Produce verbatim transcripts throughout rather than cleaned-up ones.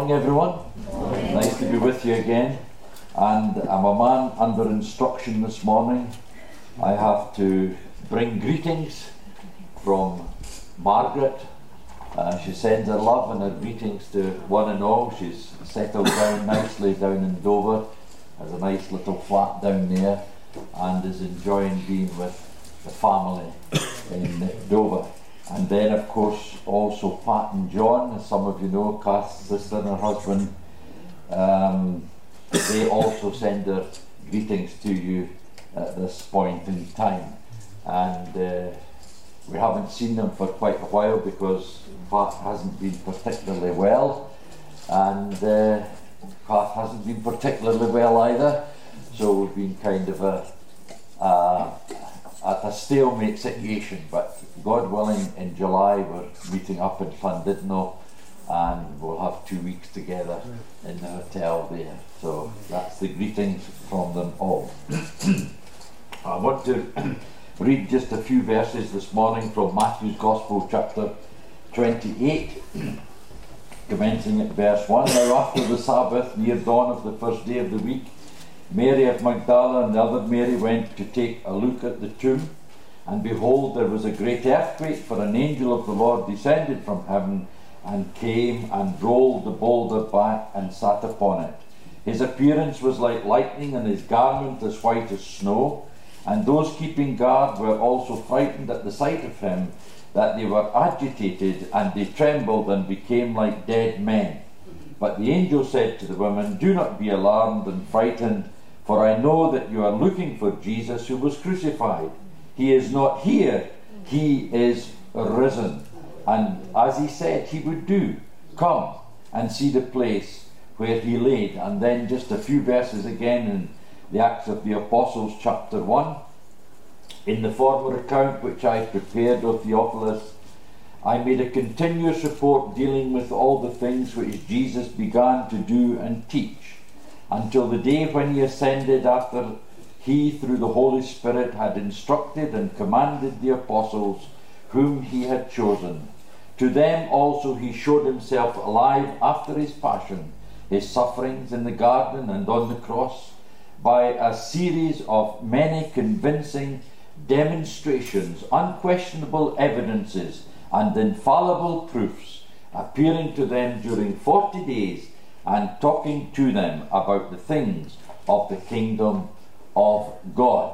morning, everyone. Morning. Nice to be with you again. And I'm a man under instruction this morning. I have to bring greetings from Margaret. Uh, she sends her love and her greetings to one and all. She's settled down nicely down in Dover, has a nice little flat down there, and is enjoying being with the family in Dover. And then, of course, also Pat and John, as some of you know, Cath's sister and her husband, um, they also send their greetings to you at this point in time. And uh, we haven't seen them for quite a while because Pat hasn't been particularly well, and uh, Cath hasn't been particularly well either. So we've been kind of a, a at a stalemate situation, but God willing, in July we're meeting up in Llandudno, and we'll have two weeks together in the hotel there. So that's the greetings from them all. I want to read just a few verses this morning from Matthew's Gospel, chapter twenty-eight, commencing at verse one. Now after the Sabbath, near dawn of the first day of the week, Mary of Magdala and the other Mary went to take a look at the tomb, and behold, there was a great earthquake, for an angel of the Lord descended from heaven and came and rolled the boulder back and sat upon it. His appearance was like lightning, and his garment as white as snow. And those keeping guard were also frightened at the sight of him, that they were agitated, and they trembled and became like dead men. But the angel said to the women, "Do not be alarmed and frightened, for I know that you are looking for Jesus who was crucified. He is not here, he is risen. And as he said he would do, come and see the place where he laid." And then just a few verses again in the Acts of the Apostles, chapter one. "In the former account which I prepared, O Theophilus, I made a continuous report dealing with all the things which Jesus began to do and teach, until the day when he ascended, after he through the Holy Spirit had instructed and commanded the apostles whom he had chosen. To them also he showed himself alive after his passion, his sufferings in the garden and on the cross, by a series of many convincing demonstrations, unquestionable evidences, and infallible proofs, appearing to them during forty days and talking to them about the things of the kingdom of God."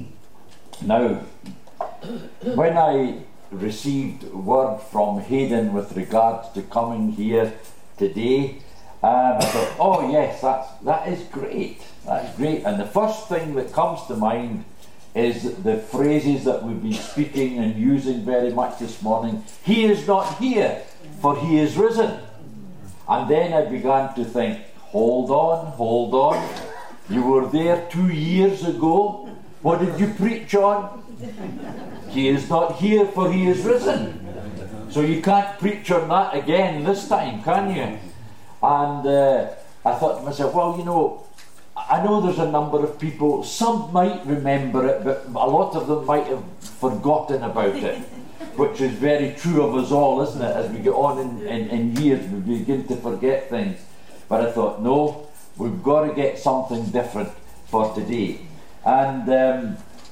Now, when I received word from Hayden with regards to coming here today, um, I thought, oh yes, that's, that is great, that's great. And the first thing that comes to mind is the phrases that we've been speaking and using very much this morning. He is not here, for he is risen. And then I began to think, hold on, hold on. You were there two years ago. What did you preach on? He is not here, for he is risen. So you can't preach on that again this time, can you? And uh, I thought to myself, well, you know, I know there's a number of people, some might remember it, but a lot of them might have forgotten about it, which is very true of us all, isn't it? As we get on in, in, in years, we begin to forget things. But I thought, no, we've got to get something different for today. And um,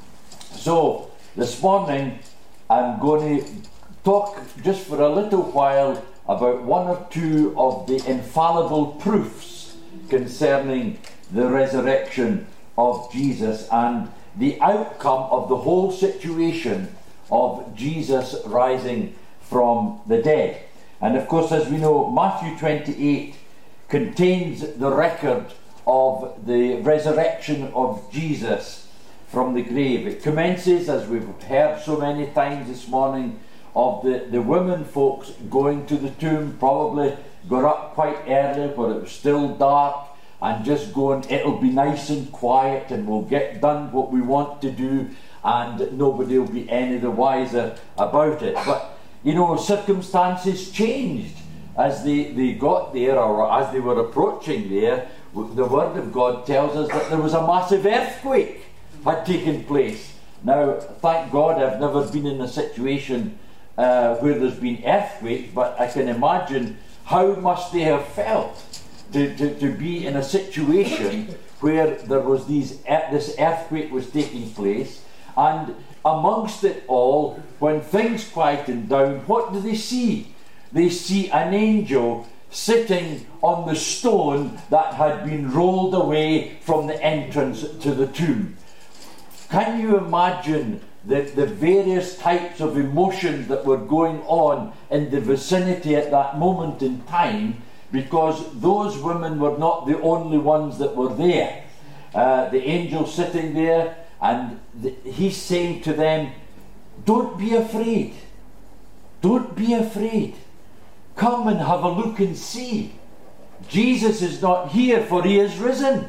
so this morning, I'm going to talk just for a little while about one or two of the infallible proofs concerning the resurrection of Jesus and the outcome of the whole situation of Jesus rising from the dead. And of course, as we know, Matthew twenty-eight contains the record of the resurrection of Jesus from the grave. It commences, as we've heard so many times this morning, of the, the women folks going to the tomb, probably got up quite early where it was still dark, and just going, it'll be nice and quiet and we'll get done what we want to do and nobody will be any the wiser about it. But, you know, circumstances changed as they, they got there, or as they were approaching there. The Word of God tells us that there was a massive earthquake had taken place. Now, thank God I've never been in a situation uh, where there's been earthquake, but I can imagine how must they have felt to, to, to be in a situation where there was these, this earthquake was taking place, and amongst it all, when things quietened down, what do they see? They see an angel sitting on the stone that had been rolled away from the entrance to the tomb. Can you imagine the, the various types of emotions that were going on in the vicinity at that moment in time? Because those women were not the only ones that were there. Uh, the angel sitting there, and the, he's saying to them, don't be afraid. Don't be afraid. Come and have a look and see. Jesus is not here, for he is risen.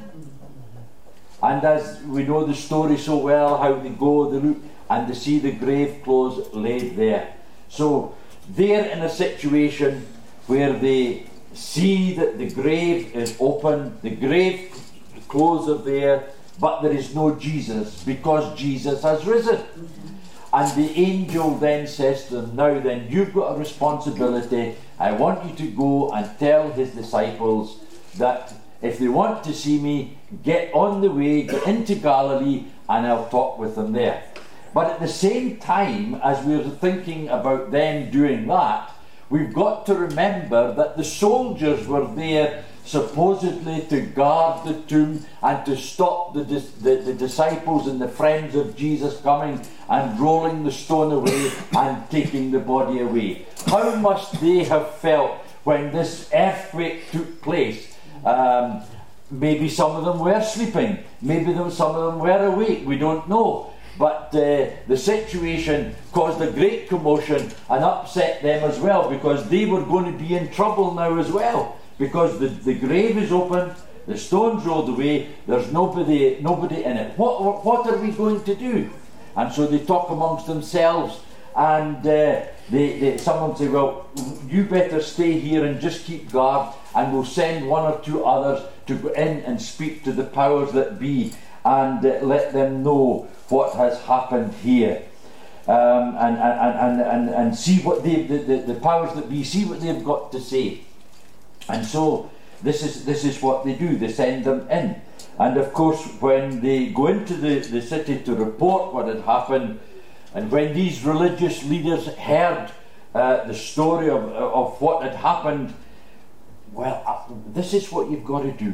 And as we know the story so well, how they go, they look, and they see the grave clothes laid there. So they're in a situation where they see that the grave is open, the grave clothes are there, but there is no Jesus, because Jesus has risen. And the angel then says to them, now then, you've got a responsibility. I want you to go and tell his disciples that if they want to see me, get on the way, get into Galilee, and I'll talk with them there. But at the same time, as we're thinking about them doing that, we've got to remember that the soldiers were there supposedly to guard the tomb and to stop the, the, the disciples and the friends of Jesus coming and rolling the stone away and taking the body away. How must they have felt when this earthquake took place? Um, maybe some of them were sleeping, maybe them, some of them were awake, we don't know. But uh, the situation caused a great commotion and upset them as well, because they were going to be in trouble now as well. Because the, the grave is open, the stone's rolled away, there's nobody nobody in it. What, what are we going to do? And so they talk amongst themselves, and uh, they, they, someone say, well, you better stay here and just keep guard, and we'll send one or two others to go in and speak to the powers that be, and uh, let them know what has happened here. Um, and, and, and, and, and see what they, the, the, the powers that be, see what they've got to say. And so this is this is what they do. They send them in. And of course, when they go into the, the city to report what had happened, and when these religious leaders heard uh, the story of, of what had happened, well, uh, this is what you've got to do.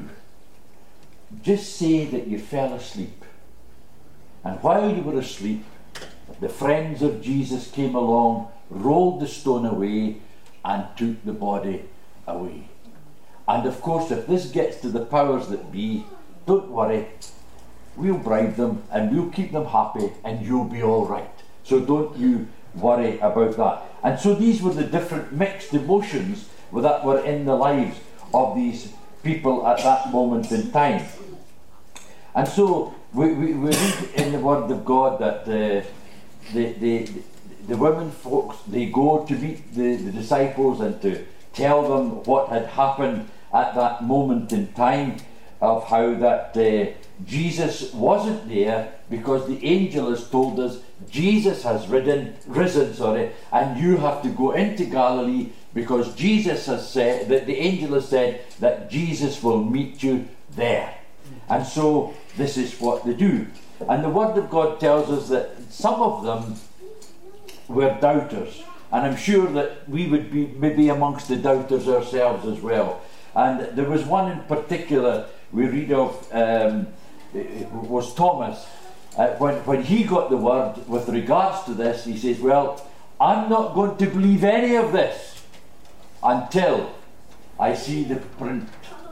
Just say that you fell asleep. And while you were asleep, the friends of Jesus came along, rolled the stone away, and took the body away. And of course, if this gets to the powers that be, don't worry, we'll bribe them and we'll keep them happy and you'll be all right. So don't you worry about that. And so these were the different mixed emotions that were in the lives of these people at that moment in time. And so we, we, we read in the Word of God that uh, the, the, the women folks, they go to meet the, the disciples and to tell them what had happened at that moment in time, of how that uh, Jesus wasn't there, because the angel has told us Jesus has ridden, risen, sorry, and you have to go into Galilee, because Jesus has said, that the angel has said that Jesus will meet you there. And so this is what they do. And the Word of God tells us that some of them were doubters. And I'm sure that we would be maybe amongst the doubters ourselves as well. And there was one in particular we read of, um, it was Thomas. Uh, when, when he got the word with regards to this, he says, well, I'm not going to believe any of this until I see the print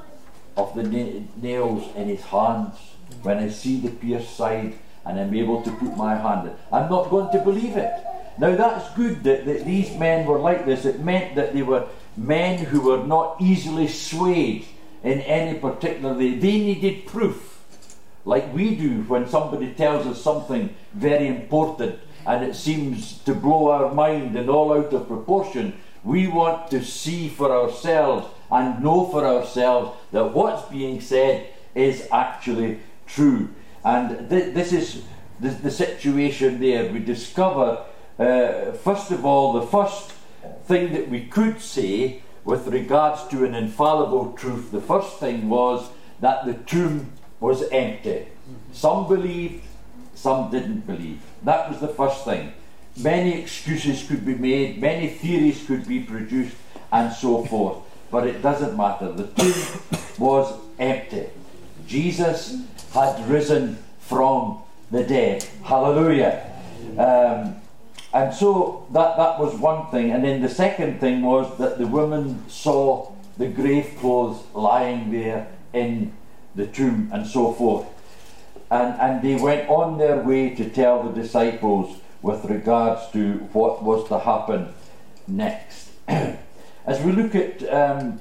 of the na nails in his hands, when I see the pierced side and I'm able to put my hand in. I'm not going to believe it. Now that's good that, that these men were like this. It meant that they were men who were not easily swayed in any particular way. They needed proof, like we do when somebody tells us something very important and it seems to blow our mind and all out of proportion. We want to see for ourselves and know for ourselves that what's being said is actually true. And th this is the, the situation there. We discover, uh, first of all, the first thing that we could say with regards to an infallible truth. The first thing was that the tomb was empty. Some believed, some didn't believe. That was the first thing. Many excuses could be made, many theories could be produced, and so forth. But it doesn't matter. The tomb was empty. Jesus had risen from the dead. Hallelujah. Um, and so that, that was one thing. And then the second thing was that the women saw the grave clothes lying there in the tomb and so forth. And, and they went on their way to tell the disciples with regards to what was to happen next. As we look at um,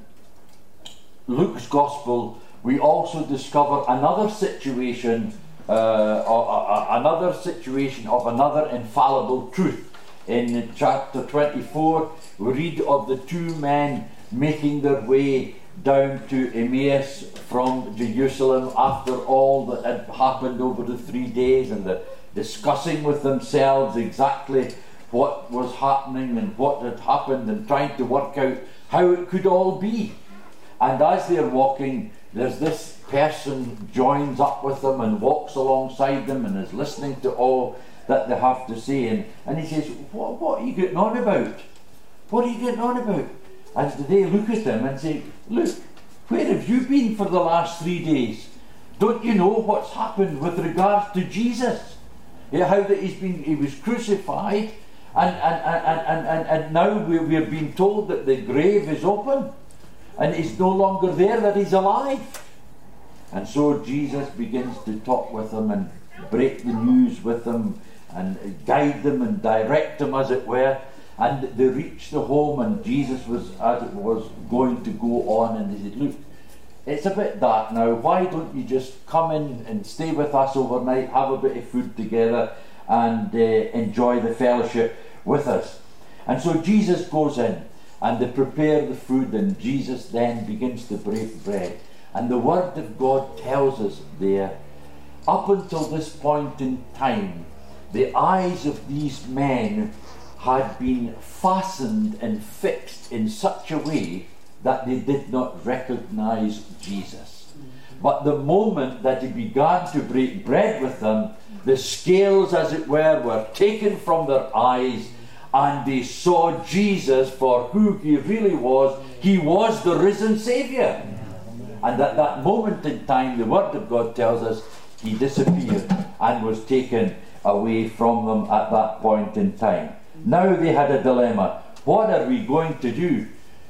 Luke's Gospel, we also discover another situation, uh, or, uh, another situation of another infallible truth. In chapter twenty-four, we read of the two men making their way down to Emmaus from Jerusalem after all that had happened over the three days, and the discussing with themselves exactly what was happening and what had happened, and trying to work out how it could all be. And as they're walking, there's this person joins up with them and walks alongside them and is listening to all that they have to say, and, and he says, what, what are you getting on about? What are you getting on about? And they look at him and say, look, where have you been for the last three days? Don't you know what's happened with regards to Jesus? Yeah, how that he's been, he was crucified, and and, and, and, and, and now we're, we're being told that the grave is open, and he's no longer there, that he's alive. And so Jesus begins to talk with them and break the news with them and guide them and direct them, as it were. And they reached the home, and Jesus was, as it was, going to go on, and he said, look, it's a bit dark now, why don't you just come in and stay with us overnight, have a bit of food together, and uh, enjoy the fellowship with us. And so Jesus goes in, and they prepare the food, and Jesus then begins to break bread. And the Word of God tells us there, up until this point in time, the eyes of these men had been fastened and fixed in such a way that they did not recognize Jesus. But the moment that he began to break bread with them, the scales, as it were, were taken from their eyes, and they saw Jesus for who he really was. He was the risen Saviour. And at that moment in time, the Word of God tells us, he disappeared and was taken away from them at that point in time. Now they had a dilemma. What are we going to do?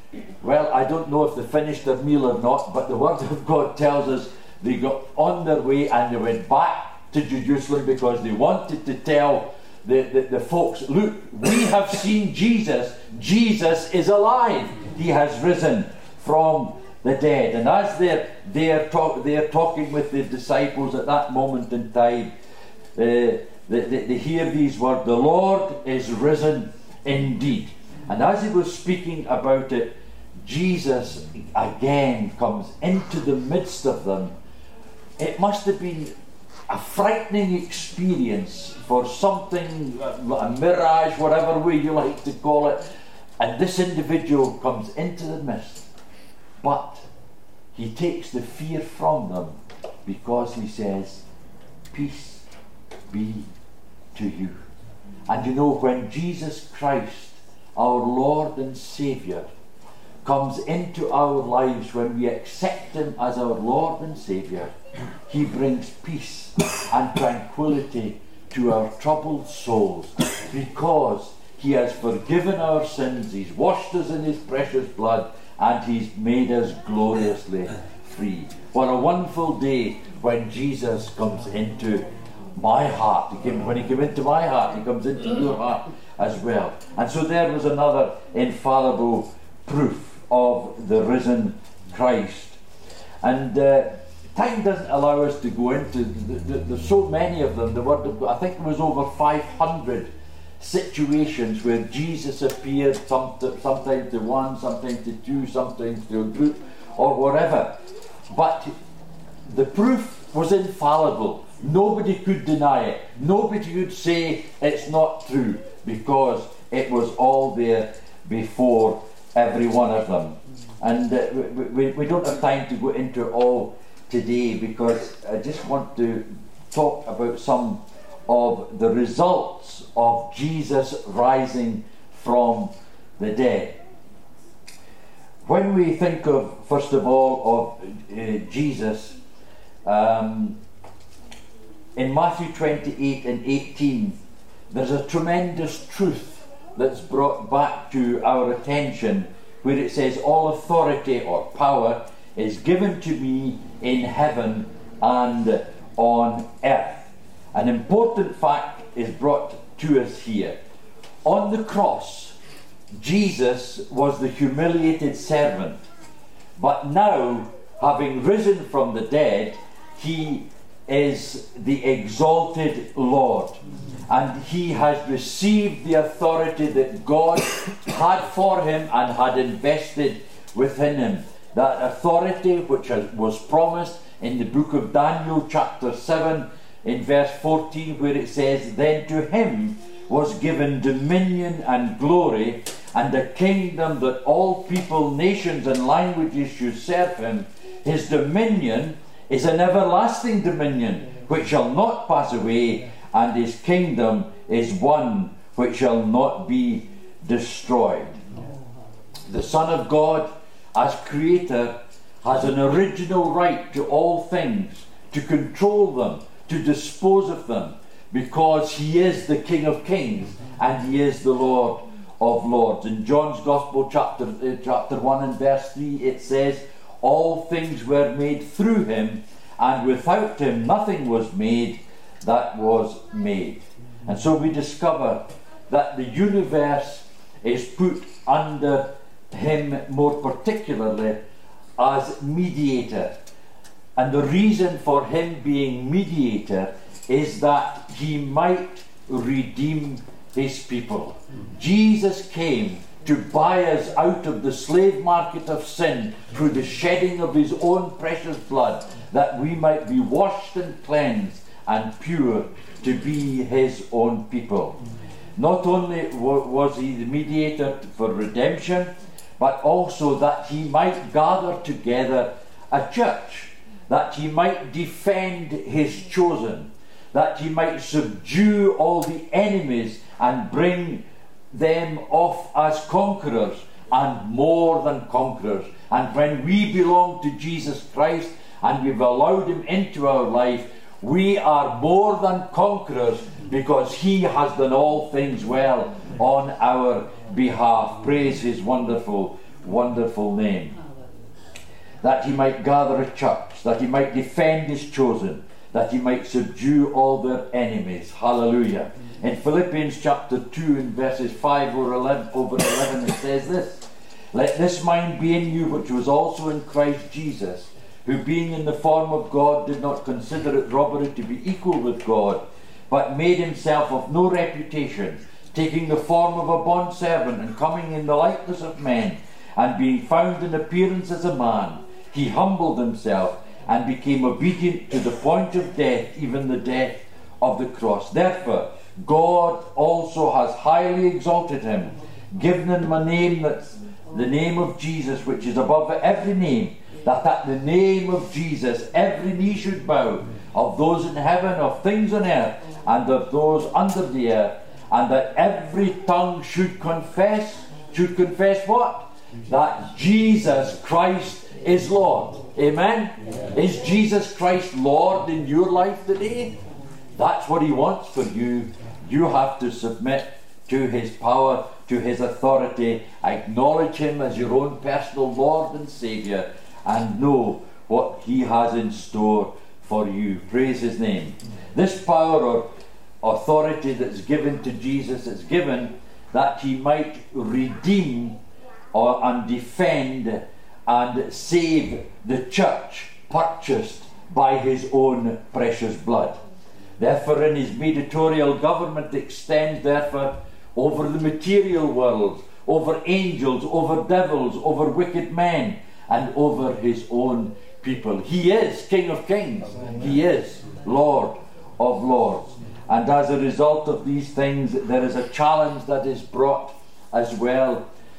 Well, I don't know if they finished their meal or not, but the Word of God tells us they got on their way and they went back to Jerusalem because they wanted to tell the, the, the folks, look, we have seen Jesus. Jesus is alive. He has risen from the dead. And as they're, they're, talk, they're talking with the disciples at that moment in time, uh, they, they, they hear these words, the Lord is risen indeed. And as he was speaking about it, Jesus again comes into the midst of them. It must have been a frightening experience for something, a mirage, whatever way you like to call it. And this individual comes into the midst. But he takes the fear from them because he says, peace be to you. And you know, when Jesus Christ, our Lord and Saviour, comes into our lives, when we accept him as our Lord and Saviour, he brings peace and tranquility to our troubled souls, because he has forgiven our sins, he's washed us in his precious blood, and he's made us gloriously free. What a wonderful day when Jesus comes into my heart. He came, when he came into my heart, he comes into your heart as well. And so there was another infallible proof of the risen Christ. And uh, time doesn't allow us to go into, the, the, there's so many of them. The word of God, I think there was over five hundred situations where Jesus appeared, some to, sometimes to one, sometimes to two, sometimes to a group, or whatever. But the proof was infallible. Nobody could deny it. Nobody could say it's not true, because it was all there before every one of them. And uh, we, we, we don't have time to go into it all today, because I just want to talk about some of the results of Jesus rising from the dead. When we think of, first of all, of uh, Jesus, um, in Matthew twenty-eight and eighteen, there's a tremendous truth that's brought back to our attention, where it says, all authority or power is given to me in heaven and on earth. An important fact is brought to us here. On the cross, Jesus was the humiliated servant, but now, having risen from the dead, he is the exalted Lord, and he has received the authority that God had for him and had invested within him. That authority which was promised in the book of Daniel chapter seven in verse fourteen, where it says, then to him was given dominion and glory and a kingdom that all people, nations and languages should serve him. His dominion is an everlasting dominion which shall not pass away, and his kingdom is one which shall not be destroyed. The Son of God, as creator, has an original right to all things, to control them, to dispose of them, because he is the King of Kings and he is the Lord of Lords. In John's Gospel chapter, uh, chapter one and verse three, it says, all things were made through him, and without him nothing was made that was made. And so we discover that the universe is put under him more particularly as mediator. And the reason for him being mediator is that he might redeem his people. Jesus came to buy us out of the slave market of sin through the shedding of his own precious blood, that we might be washed and cleansed and pure to be his own people. Not only was he the mediator for redemption, but also that he might gather together a church, that he might defend his chosen, that he might subdue all the enemies and bring them off as conquerors and more than conquerors. And when we belong to Jesus Christ and we've allowed him into our life, we are more than conquerors, because he has done all things well on our behalf. Praise his wonderful, wonderful name. That he might gather a church, that he might defend his chosen, that he might subdue all their enemies. Hallelujah. In Philippians chapter two and verses five over eleven, over eleven, it says this, let this mind be in you which was also in Christ Jesus, who being in the form of God did not consider it robbery to be equal with God, but made himself of no reputation, taking the form of a bondservant, and coming in the likeness of men, and being found in appearance as a man, he humbled himself and became obedient to the point of death, even the death of the cross. Therefore God also has highly exalted him, given him a name that's the name of Jesus, which is above every name, that at the name of Jesus every knee should bow, of those in heaven, of things on earth, and of those under the earth, and that every tongue should confess, should confess what? That Jesus Christ is Lord. Amen? Yeah. Is Jesus Christ Lord in your life today? That's what he wants for you. You have to submit to his power, to his authority, acknowledge him as your own personal Lord and Saviour, and know what he has in store for you. Praise his name. This power or authority that's given to Jesus is given that he might redeem or and defend and save the church purchased by his own precious blood. Therefore, in his mediatorial government extends therefore over the material world, over angels, over devils, over wicked men, and over his own people. He is King of Kings. He is Lord of Lords. And as a result of these things, there is a challenge that is brought as well.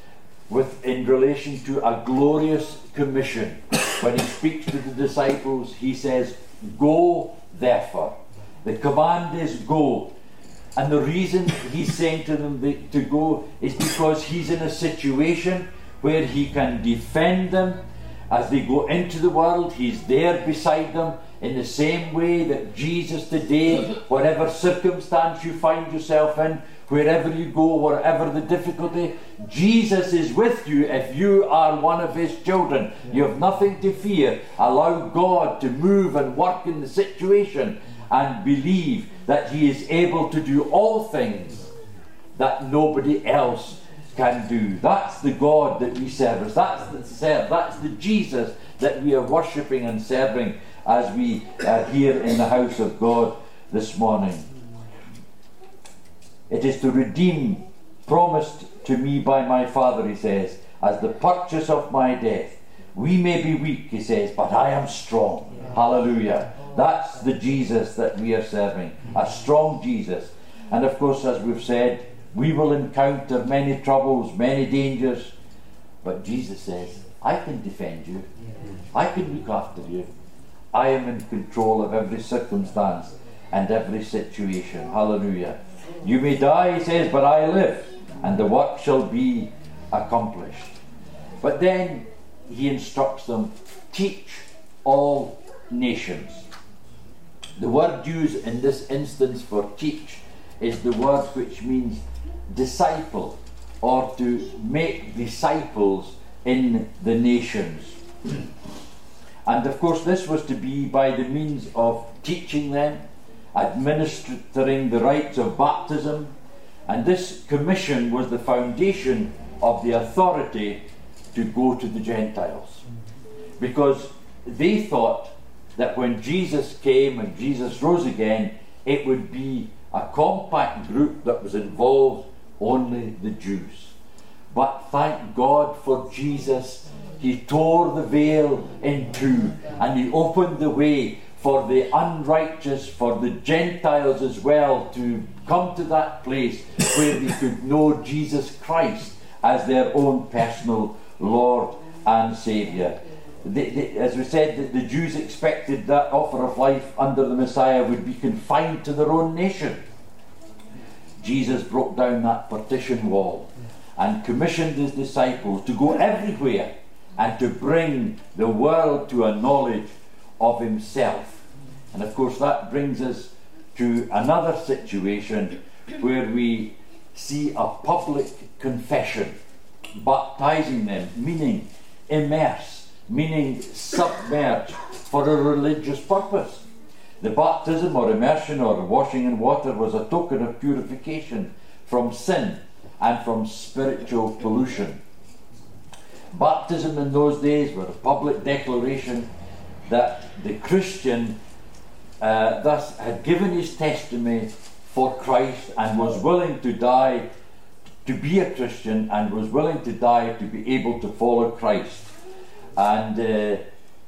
with in relation to a glorious commission. When he speaks to the disciples, he says, "Go therefore." The command is go. And the reason he's saying to them to go is because he's in a situation where he can defend them as they go into the world. He's there beside them in the same way that Jesus today, whatever circumstance you find yourself in, wherever you go, whatever the difficulty, Jesus is with you if you are one of his children. You have nothing to fear. Allow God to move and work in the situation and believe that he is able to do all things that nobody else can do. That's the God that we serve. That's the serve. That's the Jesus that we are worshipping and serving as we are here in the house of God this morning. It is to redeem, promised to me by my Father, he says, as the purchase of my death. We may be weak, he says, but I am strong. Yeah. Hallelujah. That's the Jesus that we are serving, a strong Jesus. And of course, as we've said, we will encounter many troubles, many dangers, but Jesus says, I can defend you. I can look after you. I am in control of every circumstance and every situation. Hallelujah. You may die, he says, but I live, and the work shall be accomplished. But then he instructs them, teach all nations. The word used in this instance for teach is the word which means disciple, or to make disciples in the nations. And of course this was to be by the means of teaching them, administering the rites of baptism, and this commission was the foundation of the authority to go to the Gentiles, because they thought that when Jesus came and Jesus rose again, it would be a compact group that was involved only the Jews. But thank God for Jesus. He tore the veil in two, and he opened the way for the unrighteous, for the Gentiles as well, to come to that place where they could know Jesus Christ as their own personal Lord and Saviour. They, they, as we said, the, the Jews expected that offer of life under the Messiah would be confined to their own nation. Jesus broke down that partition wall and commissioned his disciples to go everywhere and to bring the world to a knowledge of himself. And of course that brings us to another situation where we see a public confession, baptizing them, meaning immerse, meaning submerge for a religious purpose. The baptism or immersion or washing in water was a token of purification from sin and from spiritual pollution. Baptism in those days was a public declaration that the Christian uh, thus had given his testimony for Christ and was willing to die to be a Christian, and was willing to die to be able to follow Christ. And uh,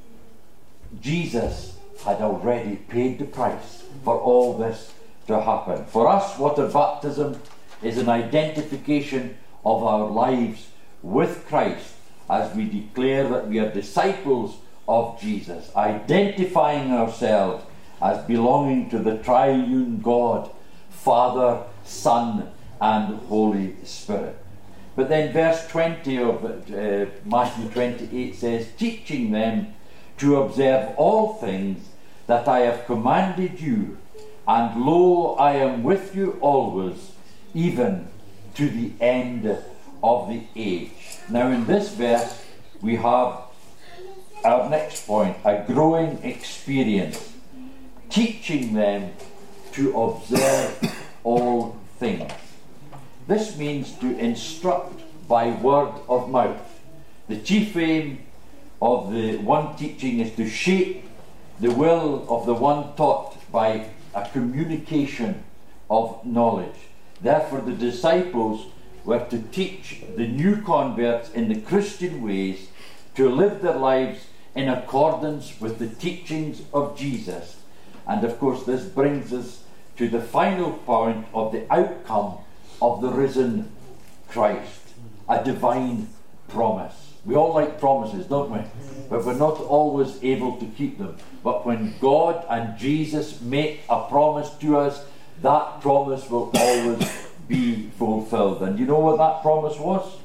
Jesus had already paid the price for all this to happen. For us, water baptism is an identification of our lives with Christ as we declare that we are disciples of Jesus, identifying ourselves as belonging to the triune God, Father, Son, and Holy Spirit. But then verse twenty of uh, Matthew twenty-eight says, teaching them to observe all things that I have commanded you, and lo, I am with you always, even to the end of the age. Now in this verse we have our next point, a growing experience, teaching them to observe all things. This means to instruct by word of mouth. The chief aim of the one teaching is to shape the will of the one taught by a communication of knowledge. Therefore the disciples were to teach the new converts in the Christian ways to live their lives in accordance with the teachings of Jesus. And of course this brings us to the final point of the outcome of the risen Christ, a divine promise. We all like promises, don't we? But we're not always able to keep them. But when God and Jesus make a promise to us, that promise will always be fulfilled. And you know what that promise was?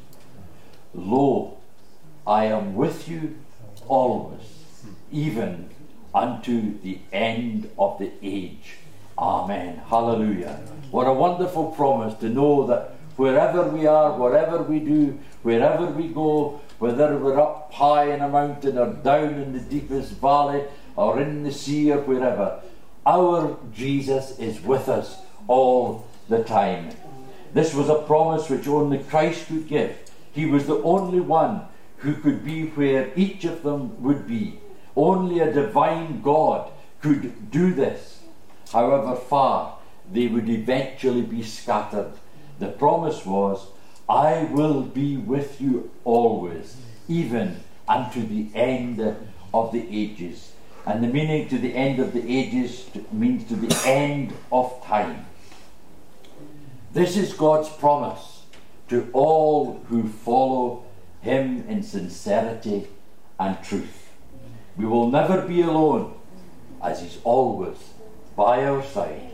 Lo, I am with you always, even unto the end of the age. Amen. Hallelujah. What a wonderful promise to know that wherever we are, whatever we do, wherever we go, whether we're up high in a mountain or down in the deepest valley or in the sea or wherever, our Jesus is with us all the time. This was a promise which only Christ could give. He was the only one who could be where each of them would be. Only a divine God could do this. However far they would eventually be scattered. The promise was, I will be with you always, even unto the end of the ages. And the meaning to the end of the ages means to the end of time. This is God's promise to all who follow Him in sincerity and truth. We will never be alone, as He's always by our side.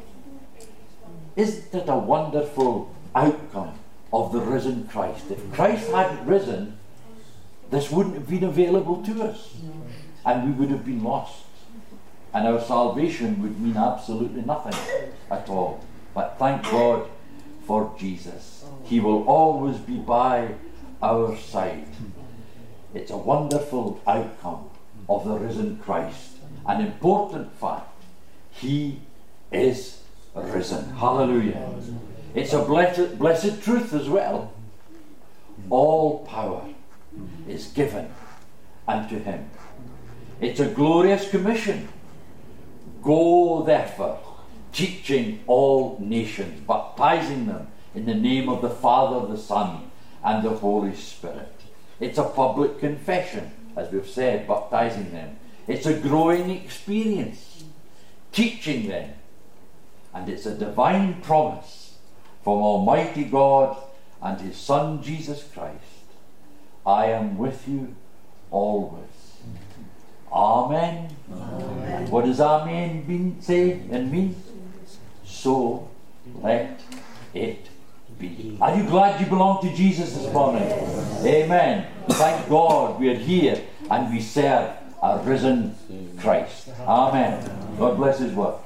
Isn't it a wonderful outcome of the risen Christ? If Christ hadn't risen, this wouldn't have been available to us, and we would have been lost, and our salvation would mean absolutely nothing at all. But thank God for Jesus. He will always be by our side. It's a wonderful outcome of the risen Christ. An important fact, He is risen. Hallelujah. It's a blessed, blessed truth as well. All power is given unto Him. It's a glorious commission. Go therefore, teaching all nations, baptizing them in the name of the Father, the Son, and the Holy Spirit. It's a public confession, as we've said, baptizing them. It's a growing experience, teaching them. And it's a divine promise from Almighty God and His Son Jesus Christ. I am with you always. Amen. Amen. What does Amen mean, say and mean? So let it be. Are you glad you belong to Jesus this morning? Amen. Thank God we are here and we serve a risen Christ. Amen. God bless His word.